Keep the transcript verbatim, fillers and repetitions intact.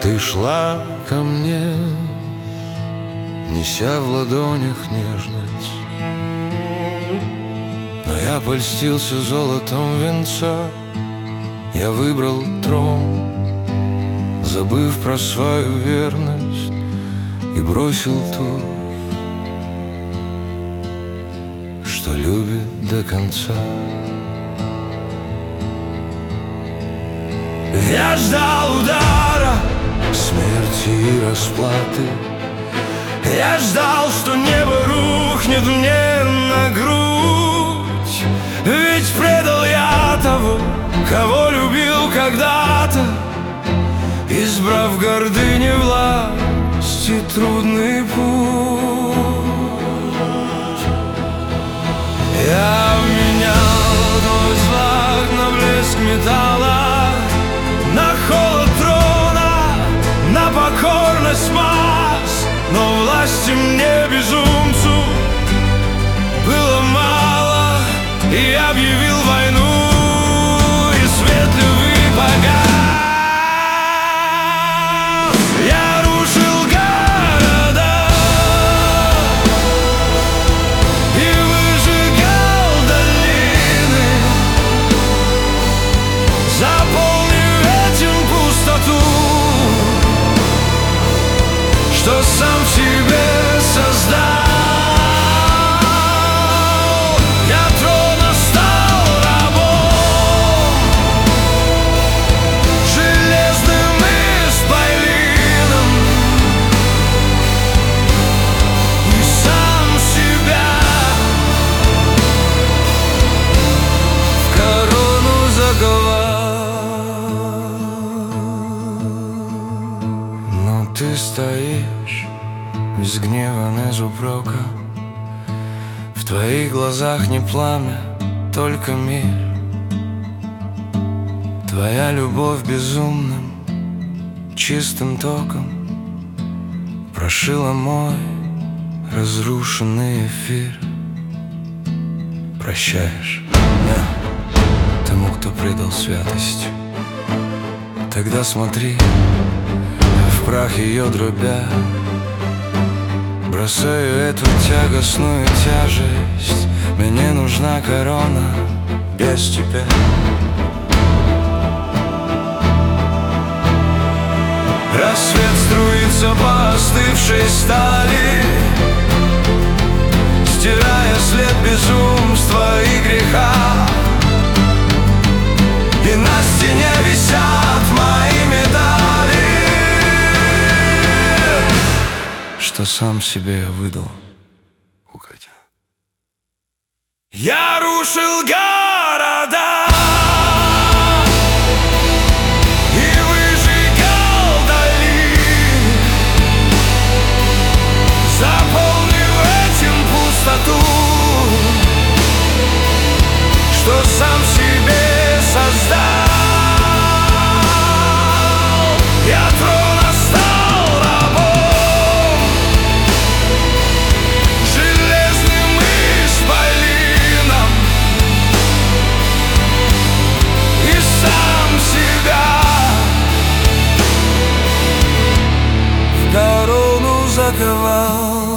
Ты шла ко мне, неся в ладонях нежность, но я польстился золотом венца. Я выбрал трон, забыв про свою верность, и бросил ту, что любит до конца. Я ждал удара, смерти и расплаты. Я ждал, что небо рухнет мне на грудь. Ведь предал я того, кого любил когда-то, избрав гордыни власть и трудный путь. Я обменял твой взгляд на блеск металла, на холод трона, на покорность масс. Но власти мне, безумцу, было мало, и я объявил войну, и свет любви погас. Я рушил города и выжигал долины, заполнив этим пустоту, что сам в себе создал. Я трона стал рабом, железным исполином, и сам себя в корону заковал. Но ты стоишь без гнева, без упрека. В твоих глазах не пламя, только мир. Твоя любовь безумным, чистым током прошила мой разрушенный эфир. Прощаешь меня тому, кто предал святость. Тогда смотри, в прах ее дробя, бросаю эту тягостную тяжесть. Мне нужна корона без тебя. Рассвет струится по остывшей стали, стирая след безумства и греха. И на стене висят мои медали, что сам себе я выдал. Уходя. Я рушил города и выжигал долины, заполнив этим пустоту, что сам себе создал. Я трона стал рабом, железным исполином, и сам себя в корону заковал.